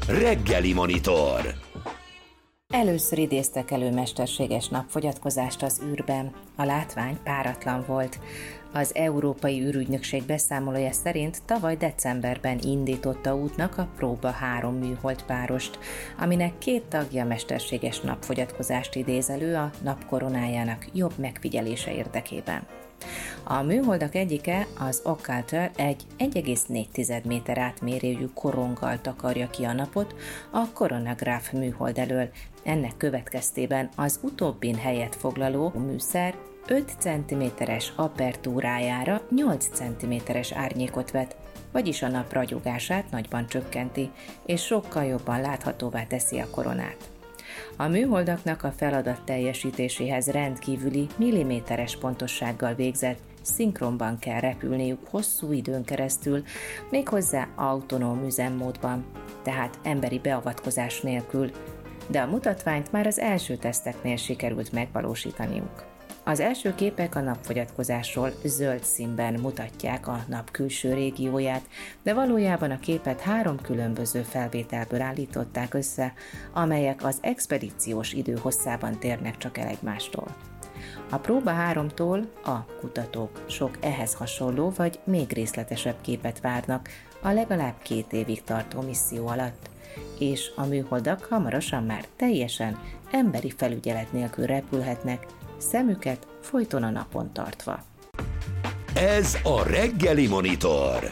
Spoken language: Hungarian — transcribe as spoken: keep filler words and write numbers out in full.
Reggeli Monitor. Először idéztek elő mesterséges napfogyatkozást az űrben. A látvány páratlan volt. Az Európai űrügynökség beszámolója szerint tavaly decemberben indította útnak a Próba három műholdpárost, aminek két tagja mesterséges napfogyatkozást idéz elő a nap koronájának jobb megfigyelése érdekében. A műholdak egyike, az Occulter, egy egy egész négy méter átmérőjű koronggal takarja ki a napot a Coronagraph műhold elől. Ennek következtében az utóbbin helyet foglaló műszer öt centiméteres apertúrájára nyolc centiméteres árnyékot vet, vagyis a nap ragyogását nagyban csökkenti, és sokkal jobban láthatóvá teszi a koronát. A műholdaknak a feladat teljesítéséhez rendkívüli milliméteres pontossággal végzett, szinkronban kell repülniük hosszú időn keresztül, méghozzá autonóm üzemmódban, tehát emberi beavatkozás nélkül, de a mutatványt már az első teszteknél sikerült megvalósítaniuk. Az első képek a napfogyatkozásról zöld színben mutatják a nap külső régióját, de valójában a képet három különböző felvételből állították össze, amelyek az expedíciós idő hosszában térnek csak el egymástól. A Próba háromtól a kutatók sok ehhez hasonló vagy még részletesebb képet várnak a legalább két évig tartó misszió alatt, és a műholdak hamarosan már teljesen emberi felügyelet nélkül repülhetnek, szemüket folyton a napon tartva. Ez a Reggeli Monitor.